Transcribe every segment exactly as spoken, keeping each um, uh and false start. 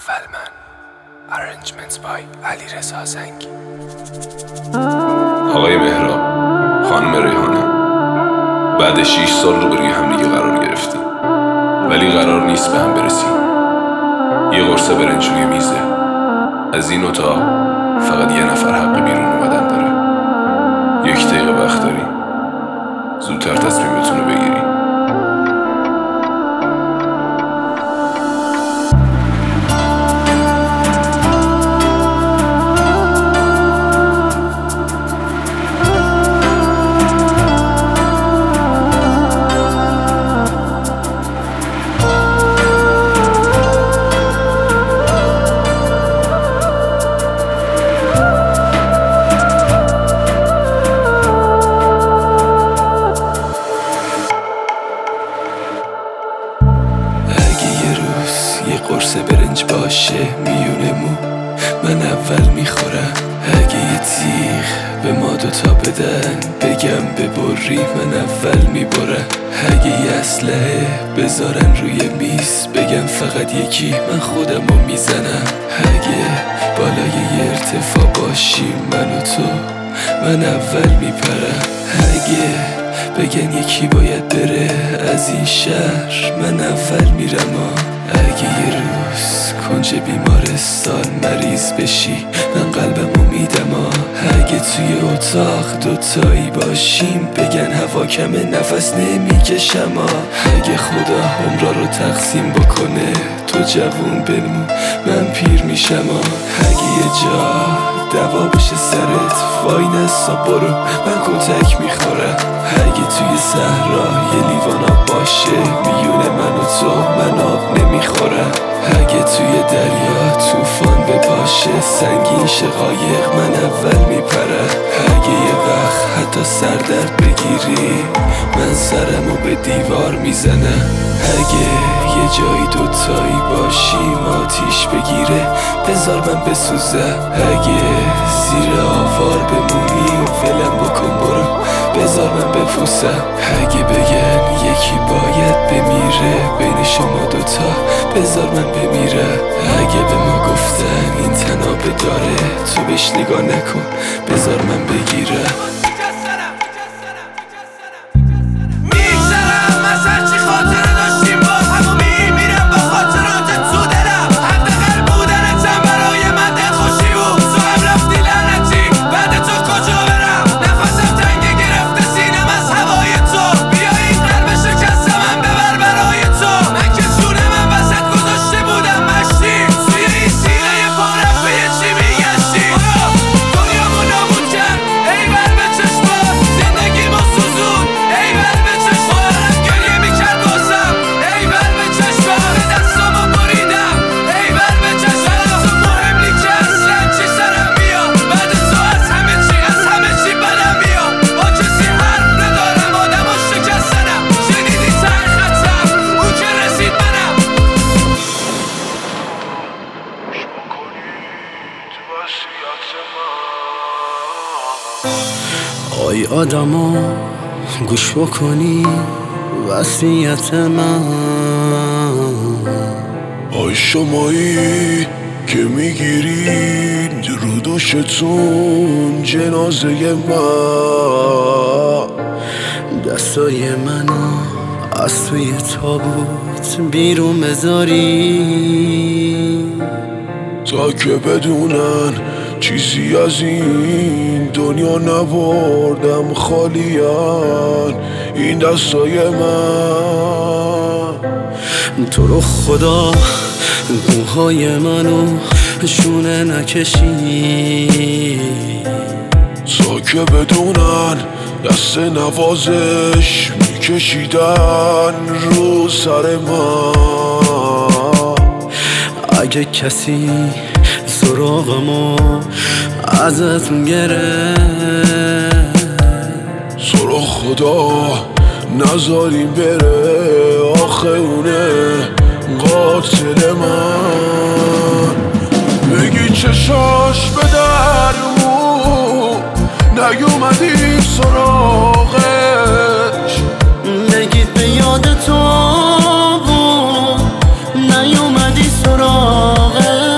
اول من. Arrangements by علیرضا زنگی. آقای مهراب، خانم ریحانه، بعد شیش سال روبروی هم دیگه قرار گرفتیم، ولی قرار نیست به هم برسیم. یه قرص برنج روی میزه. از این اتاق فقط یه نفر حق بیرون اومدن داره. یک دقیقه وقت داری، زودتر تصمیمتون رو بگیری. یه قرص برنج باشه میونه مو من اول میخورم. اگه یه تیغ به ما دوتا بدن بگم ببری من اول میبرم. اگه یه اسلحه بذارن روی میز بگم فقط یکی من خودمو میزنم. اگه بالای یه ارتفاع باشیم من و تو من اول میپرم. اگه بگن یکی باید بره از این شهر من اول میرم. اگه یه روز کنج بیمارستان مریض بشی من قلبمو میدم. اگه توی اتاق دوتایی باشیم بگن هوا کمه نفس نمیکشم. اگه خدا عمرا رو تقسیم بکنه تو جوون بمون من پیر میشم. اگه یه جا دوا بشه سرت وای نسا برو من کتک میخورم. اگه توی صحرا یه لیوان آب باشه میونه من و تو من آب نمیخورم. اگه توی دریا طوفان بپاشه سنگین شقایق من اول میپرم. اگه یه وقت حتی سردرد بگیری من سرمو به دیوار میزنم. اگه یه جایی دوتایی باشیم آتیش بگیره بذار من بسوزم. اگه زیر آوار بمونی و ولم بکن برو بذار من بپوسم. اگه بگن یکی باید بمیره بین شما دوتا بذار من بمیرم. اگه به ما گفتن این تنابه داره تو بهش نگاه نکن بذار من بگیرم. آی آدما گوش بکنی وصیت من. آی شمایی که میگیرید رو دوشتون جنازه من. دستای منو از توی تابوت بیرون بذاری تا که بدونن چیزی از این دنیا نبردم خالیان این دستای من. تو رو خدا گوهای منو شونه نکشی تا که بدونن دست نوازش میکشیدن رو سر من. اگه کسی سراغمو ازتون گره تو رو خدا نذاریم بره آخه اونه قاتل من. بگی چشاش به درمون نیومدیم سراغش بگید به یاد تو بود نیومدی سراغش.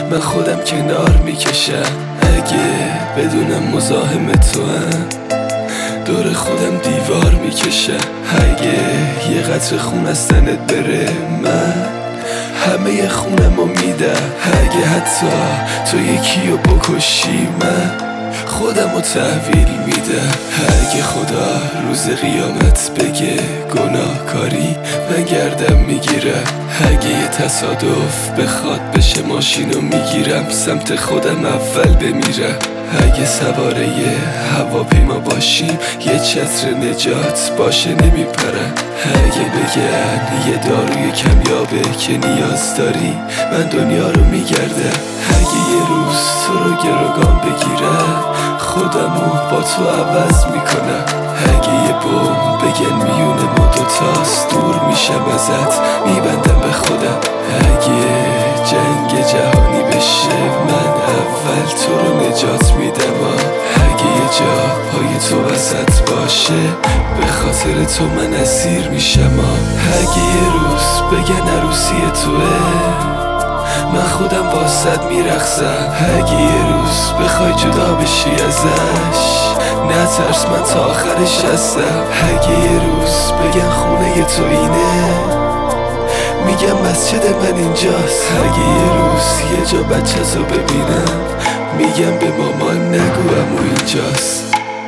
من خودم کنار میکشم. اگه بدونم مزاحم تو هم دور خودم دیوار میکشم. اگه یه قطره خون از تنت بره من همه خونمو میدم. اگه حتی تو یکیو بکشی من خودمو تحویل میدم. اگه خدا روز قیامت بگه گناهکاری من گردم میگیرم. اگه یه تصادف بخواد بشه ماشینو میگیرم سمت خودم اول بمیرم. اگه سواره یه هواپیما باشیم یه چتر نجات باشه نمیپرم. اگه بگن یه داروی کمیابه که نیاز داری من دنیا رو میگردم. اگه یه روز تو رو گروگان بگیرم خودمو با تو عوض میکنم. اگه یه بوم بگن میونه ما دوتاست دور میشم ازت میبندم به خودم. اگه جنگ جهانی بشه من اول تو رو نجات میدم. اگه یه جا پای تو وسط باشه به خاطر تو من اسیر میشم. اگه یه روز بگن عروسی توه من خودم واسد میرقصم. اگه یه روز بخوای جدا بشی ازش نترس من تا آخرش هستم. اگه یه روز بگن خونه تو اینه میگم مسجد من اینجاست. اگه یه روز یه جا بچه تو ببینم میگم به مامان نگو امو اینجاست.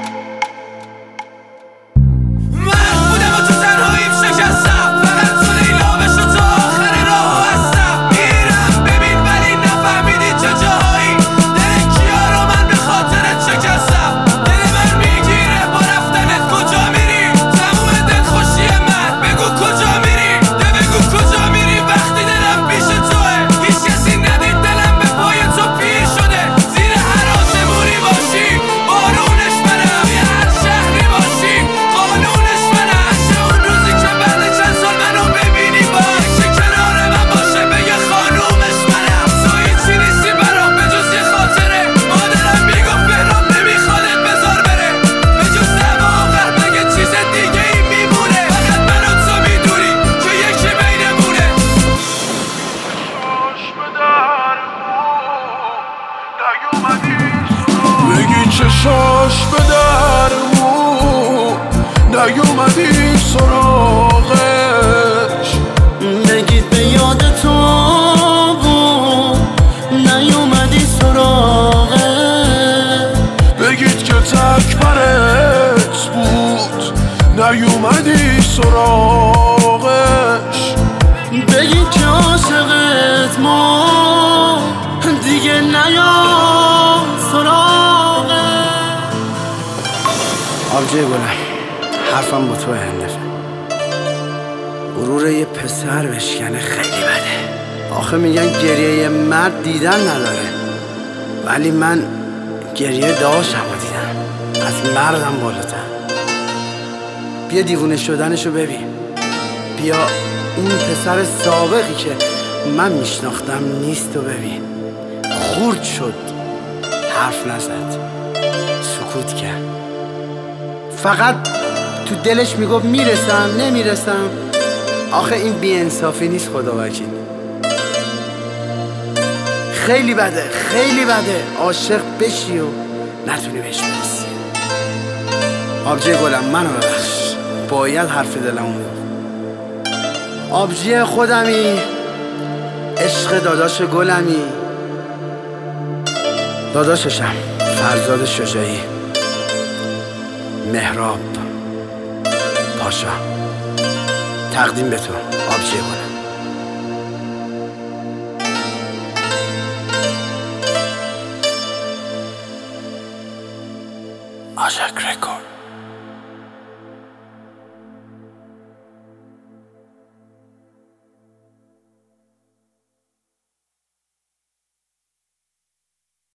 چشاش به درمون نیومدی سراغش. بگید به یاد تو بود نیومدی سراغش. بگید که تک برت بود نیومدی سراغش. بگید که عاشقت ما دیگه نیام سراغش. آبجی گلم حرفم با تو هندفه. غرور یه پسر بشکنه خیلی بده. آخه میگن گریه یه مرد دیدن نداره ولی من گریه داشتم و دیدم از مردم بالاتر. بیا دیوونه شدنشو ببین. بیا اون پسر سابقی که من میشناختم نیست و ببین. خورد شد حرف نزد سکوت کرد. فقط تو دلش میگفت میرسم نمیرسم. آخه این بی انصافی نیست خدا وکیل. خیلی بده خیلی بده عاشق بشی و نتونی بهش برسی. آبجی گلم منو ببخش باید حرف دلمو میگفت. آبجی خودمی عشق داداش گلمی. داداششم فرزاد شجاعی مهراب پاشا. تقدیم به تو آبجی گلم. آشک رکورد.